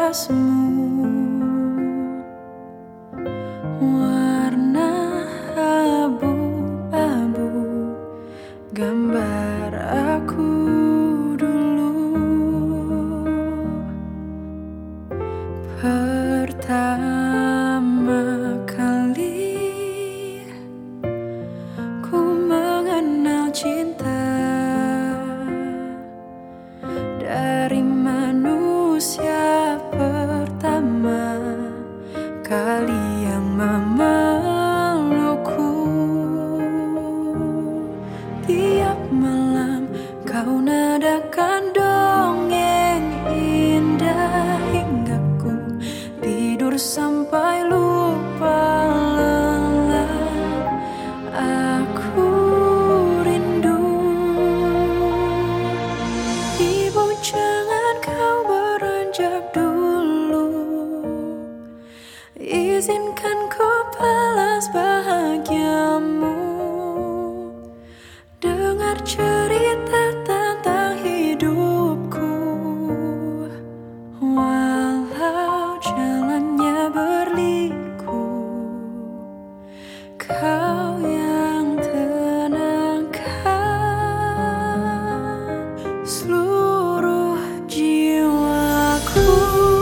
tasmu warna abu-abu, gambar aku dulu pertama kali ku mengenal cinta dari manusia pertama kali yang memelukku. Tiap malam kau nadakan dongeng indah hingga ku tidur sampai lupa lelah. Aku rindu. Ibu, jangan kau beranjak dulu, izinkan ku balas bahagiamu. Dengar cerita tentang hidupku, walau jalannya berliku. Kau yang tenangkan seluruh jiwaku.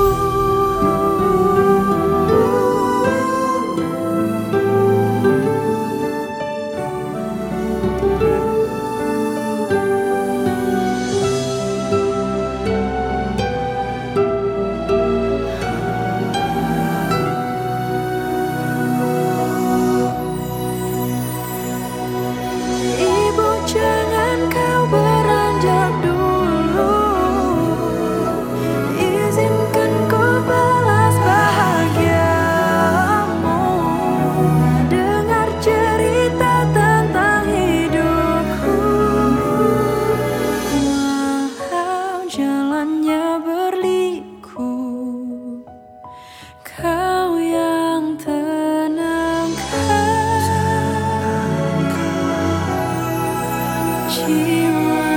Jangan kau beranjak dulu, izinkan ku balas bahagiamu. Dengar cerita tentang hidupku, walau jalannya berliku. Kau yang tenangkan jiwa.